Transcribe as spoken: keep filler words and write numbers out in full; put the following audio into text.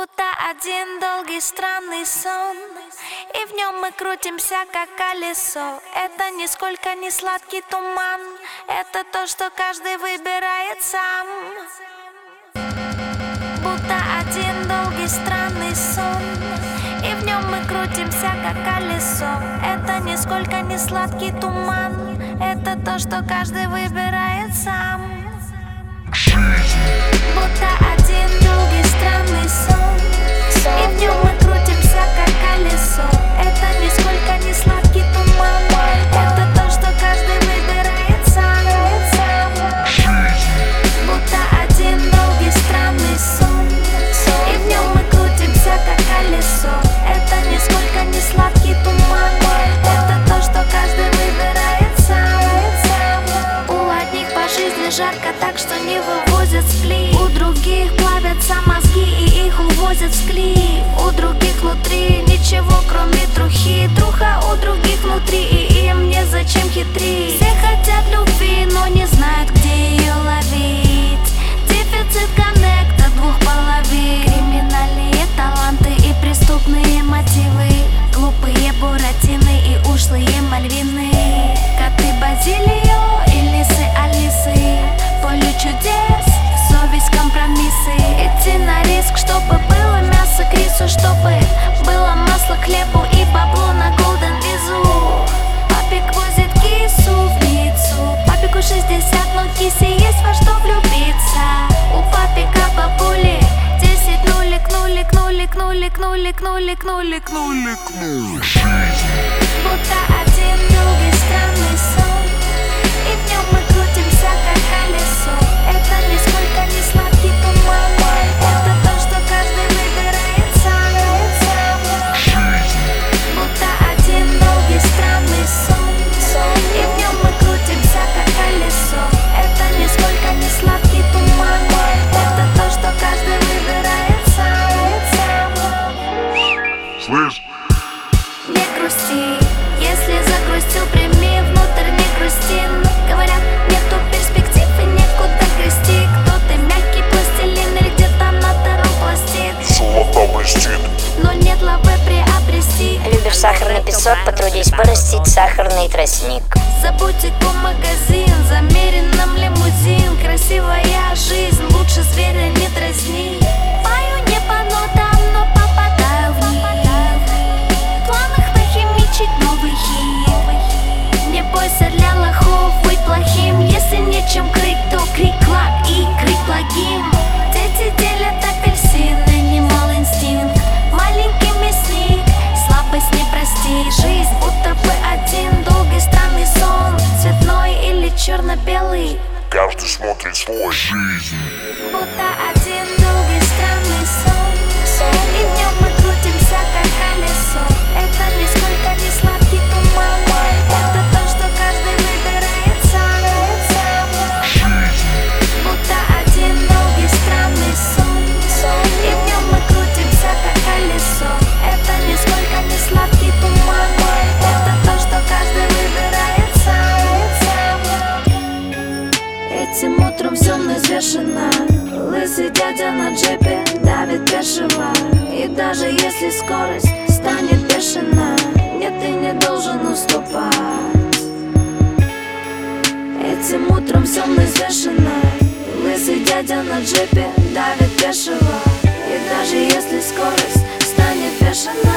Будто один долгий странный сон, и в нем мы крутимся, как колесо. Это нисколько не сладкий туман, это то, что каждый выбирает сам. Будто один долгий странный сон, и в нем мы крутимся, как колесо. Это нисколько не сладкий туман, это то, что каждый выбирает сам. Будто один долгий странный сон, и в нем мы крутимся, как колесо. Это нисколько не сладкий туман, это то, что каждый выбирает сам. Будто один долгий странный сон, и в нем мы крутимся, как колесо. Это нисколько не сладкий туман, это то, что каждый выбирает сам. У одних по жизни жарко так, что не вывозят с плит. У других плавятся мозги и их увозят в склеп. У других внутри ничего, кроме трухи. Труха у других внутри, и им незачем хитрить. Все хотят любви, но не знают, где ее ловить. Дефицит коннекта двух половин. Криминальные таланты и преступные мотивы. Глупые буратины и ушлые мальвины. Коты Базилио и лисы Алисы. Поле чудес, совесть, компромиссы. Идти на риск, чтобы было мясо к рису, чтобы было масло к хлебу и бабло на голден визу. Папик возит кису в Ниццу. Папику шестьдесят, но кисе есть во что влюбиться. У папика бабули десять нулик, нулик, нулик, нулик, нулик, нулик, нулик, нулик, нулик. Будто один долгий странный сон, и в нем мы крутимся, как колесо. Это нисколько не сладкий туман, это то, что каждый выбирает сам. Будто один долгий странный сон, и в нем мы крутимся, как колесо. Это нисколько не сладкий туман, это то, что каждый выбирает сам. Слышь? Не грусти, если загрустил, прими внутрь, не грусти. Говорят, нету перспектив и некуда грести. Кто-то мягкий пластилин или где-то на втором пластин. Золото блестит, но нет лавы приобрести. Любишь сахарный песок, потрудись вырастить сахарный тростник. За бутику магазин, замеренным лимузин. Красивая жизнь, лучше зверя не дразни. Пою не по нотам, но попадаю в них. В планах нахимичить новый хит. Не бойся для лохов быть плохим. Если нечем крыть, то крик клак и крик благим. Дети делят апельсины, немал инстинкт. Маленький мясник, слабость не прости. Жизнь будто бы один долгий странный сон. Цветной или черно-белый, каждый смотрит свой жизнь. будто один долгий странный сон, и в нем мы крутимся, как колесо. Это нисколько не сладкий туман, это то, что каждый выбирает сам. Будто один долгий странный сон, и в нем мы крутимся, как колесо. Это нисколько не сладкий туман, это то, что каждый выбирает сам. Этим утром все взвешено. Лысый дядя на джипе давит бешево. И даже если скорость станет бешена, нет, ты не должен уступать. Этим утром все взвешено. Лысый дядя на джипе давит бешево. И даже если скорость станет бешена,